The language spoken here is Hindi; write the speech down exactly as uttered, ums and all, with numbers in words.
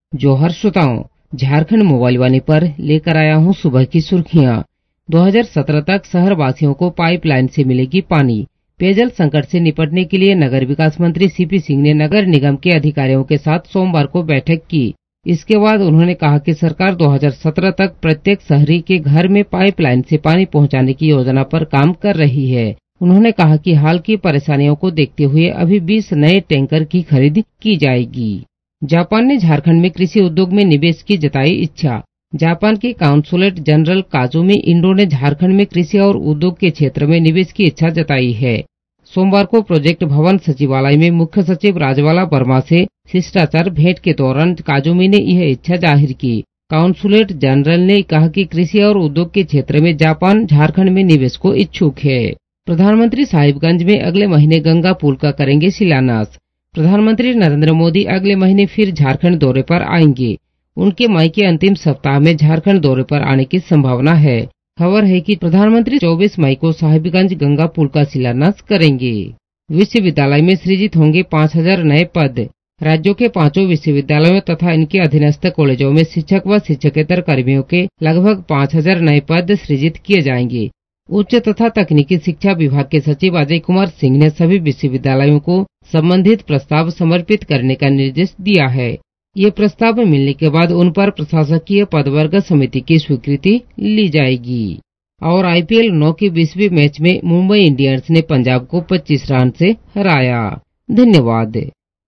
जोहर श्रोताओं, झारखंड मोबाइल वाणी पर लेकर आया हूं सुबह की सुर्खियां। दो हज़ार सत्रह तक शहर वासियों को पाइपलाइन से मिलेगी पानी। पेयजल संकट से निपटने के लिए नगर विकास मंत्री सीपी सिंह ने नगर निगम के अधिकारियों के साथ सोमवार को बैठक की। इसके बाद उन्होंने कहा कि सरकार दो हज़ार सत्रह तक प्रत्येक शहरी के घर में पाइपलाइन से पानी पहुंचाने की योजना पर काम कर रही है। उन्होंने कहा कि हाल की परेशानियों को देखते हुए अभी बीस नए टैंकर की खरीद की जाएगी। जापान ने झारखंड में कृषि उद्योग में निवेश की जताई इच्छा। जापान के काउंसुलेट जनरल काजुमी इंडो ने झारखंड में कृषि और उद्योग के क्षेत्र में निवेश की इच्छा जताई है। सोमवार को प्रोजेक्ट भवन सचिवालय में मुख्य सचिव राजवाला वर्मा से शिष्टाचार भेंट के दौरान काजुमी ने यह इच्छा जाहिर की। काउंसुलेट जनरल ने कहा कि कृषि और उद्योग के क्षेत्र में जापान झारखंड में निवेश को इच्छुक है। प्रधानमंत्री साहिबगंज में अगले महीने गंगा पुल का करेंगे शिलान्यास। प्रधानमंत्री नरेंद्र मोदी अगले महीने फिर झारखंड दौरे पर आएंगे। उनके मई के अंतिम सप्ताह में झारखंड दौरे पर आने की संभावना है। खबर है कि प्रधानमंत्री चौबीस मई को साहिबगंज गंगा पुल का शिलान्यास करेंगे। विश्वविद्यालय में सृजित होंगे पाँच हजार नए पद। राज्यों के पांचों विश्वविद्यालयों तथा इनके अधीनस्थ कॉलेजों में शिक्षक व शिक्षकेतर कर्मियों के लगभग पाँच हजार नए पद सृजित किए जाएंगे। उच्च तथा तकनीकी शिक्षा विभाग के सचिव अजय कुमार सिंह ने सभी विश्वविद्यालयों को संबंधित प्रस्ताव समर्पित करने का निर्देश दिया है। ये प्रस्ताव मिलने के बाद उन पर प्रशासकीय पदवर्ग समिति की स्वीकृति ली जाएगी। और आईपीएल नौ के बीसवें मैच में मुंबई इंडियंस ने पंजाब को पच्चीस रन से हराया। धन्यवाद।